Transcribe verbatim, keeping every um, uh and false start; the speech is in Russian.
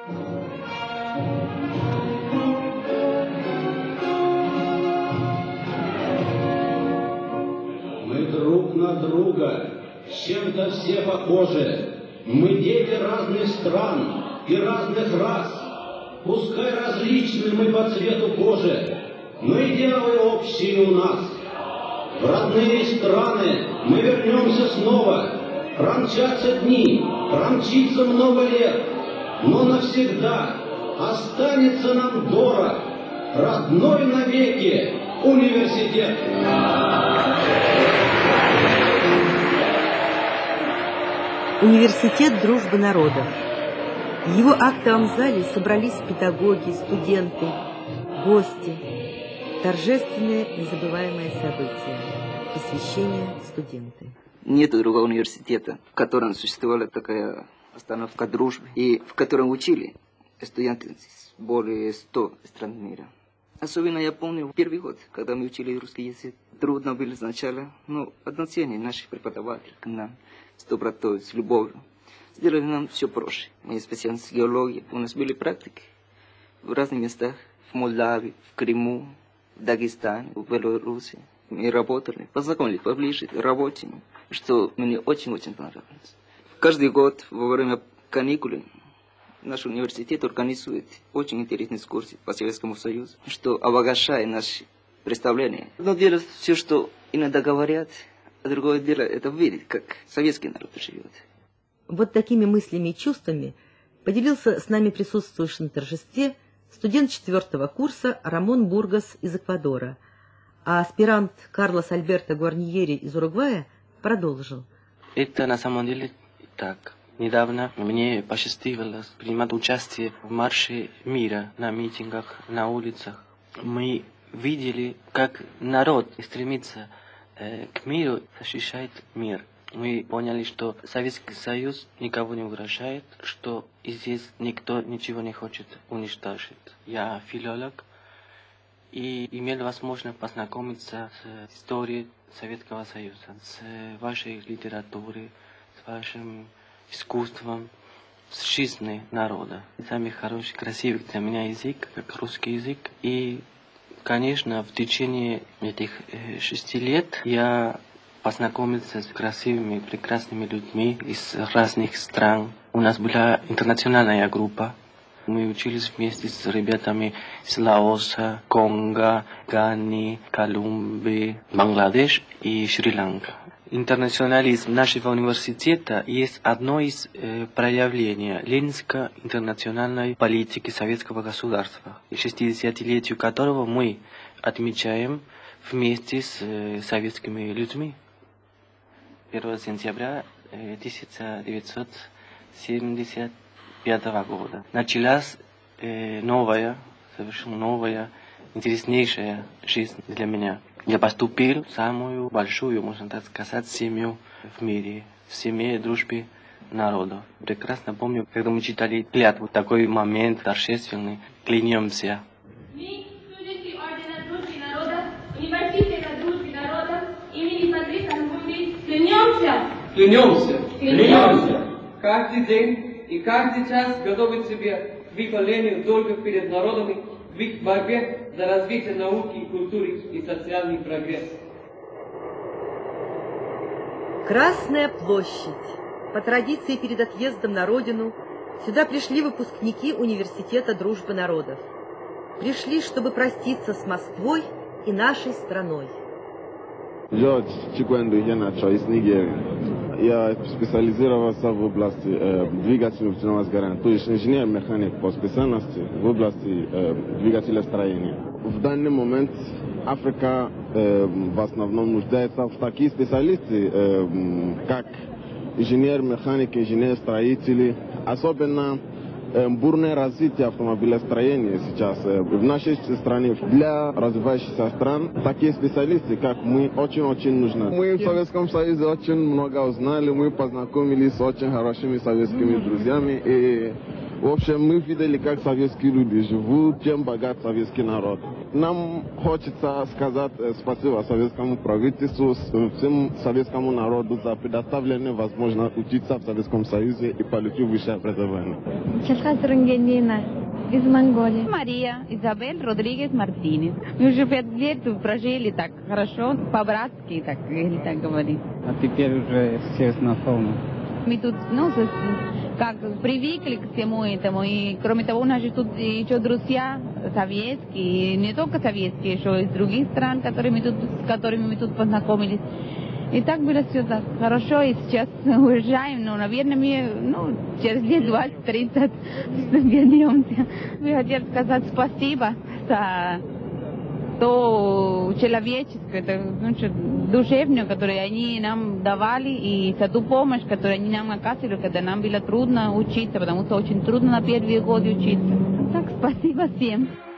Мы друг на друга чем-то все похожи. Мы дети разных стран и разных рас. Пускай различны мы по цвету кожи, но идеалы общие у нас. В родные страны мы вернемся снова. Промчатся дни, промчится много лет, но навсегда останется нам дорог родной навеки университет. Университет дружбы народов. В его актовом зале собрались педагоги, студенты, гости. Торжественное, незабываемое событие. Посвящение студенты. Нет другого университета, в котором существовала такая остановка дружбы и в котором учили студенты из более ста стран мира. Особенно я помню первый год, когда мы учили русский язык. Трудно было сначала, но отношение наших преподавателей к нам с добротой, с любовью сделали нам все проще. Моя специальность геология. У нас были практики в разных местах, в Молдавии, в Крыму, в Дагестане, в Беларуси. Мы работали, познакомились поближе, работали, что мне очень-очень понравилось. Каждый год во время каникулы наш университет организует очень интересные экскурсии по Советскому Союзу, что обогащает наши представления. Одно дело все, что иногда говорят, а другое дело это видеть, как советский народ живет. Вот такими мыслями и чувствами поделился с нами присутствующий на торжестве студент четвертого курса Рамон Бургас из Эквадора, а аспирант Карлос Альберто Гуарниери из Уругвая продолжил. Это на самом деле так. Недавно мне посчастливилось принимать участие в марше мира, на митингах, на улицах. Мы видели, как народ стремится э, к миру, защищает мир. Мы поняли, что Советский Союз никого не угрожает, что здесь никто ничего не хочет уничтожить. Я филолог и имел возможность познакомиться с историей Советского Союза, с вашей литературой, с вашим искусством, с жизнью народа. Самый хороший, красивый для меня язык, как русский язык. И, конечно, в течение этих э, шести лет я познакомился с красивыми, прекрасными людьми из разных стран. У нас была интернациональная группа. Мы учились вместе с ребятами из Лаоса, Конго, Ганы, Колумбии, Бангладеш и Шри-Ланка. Интернационализм нашего университета есть одно из э, проявлений ленинской интернациональной политики советского государства, шестидесятилетию которого мы отмечаем вместе с э, советскими людьми. первого сентября э, тысяча девятьсот семьдесят пятого года началась э, новая, совершенно новая, интереснейшая жизнь для меня. Я поступил в самую большую, можно так сказать, семью в мире, в семье дружбы народов. Прекрасно помню, когда мы читали клятву, такой момент торжественный, клянемся. Мы, студенты Ордена Дружбы Народов, Университета Дружбы Народов имени Патриса Мбунди, клянемся! Клянемся! Клянемся! Каждый день и каждый час готовить себя к выполнению долга перед народами, в их борьбе за развитие науки, культуры и социальный прогресс. Красная площадь. По традиции перед отъездом на родину сюда пришли выпускники Университета дружбы народов. Пришли, чтобы проститься с Москвой и нашей страной. George Chikwendo из Нигерии. Я специализировался в области э, двигателей установок сгорания, то есть инженер механик по специальности в области э, двигателестроения. В данный момент Африка э, в основном нуждается в таких специалистах, э, как инженер механик, инженер строители, особенно бурное развитие автомобилестроения сейчас в нашей стране. Для развивающихся стран такие специалисты, как мы, очень-очень нужны. Мы в Советском Союзе очень много узнали, мы познакомились с очень хорошими советскими друзьями. И В общем, мы видели, как советские люди живут, чем богат советский народ. Нам хочется сказать спасибо советскому правительству, всем советскому народу за предоставленную возможность учиться в Советском Союзе и получить высшее образование. Чалхас Рангенина из Монголии. Мария Изабель Родригес Мартинес. Мы уже пять лет прожили так хорошо, по-братски, так, или так говорить. А теперь уже все знакомы. Мы тут, ну, как привыкли к всему этому, и кроме того, у нас же тут еще друзья советские, и не только советские, еще из других стран, которые мы тут, с которыми мы тут познакомились. И так было все так хорошо, и сейчас уезжаем, но, наверное, мы, ну, через лет двадцать-тридцать вернемся. Я хотела сказать спасибо за то человеческое, ну, душевное, которое они нам давали, и за ту помощь, которую они нам оказывали, когда нам было трудно учиться, потому что очень трудно на первые годы учиться. Так, спасибо всем.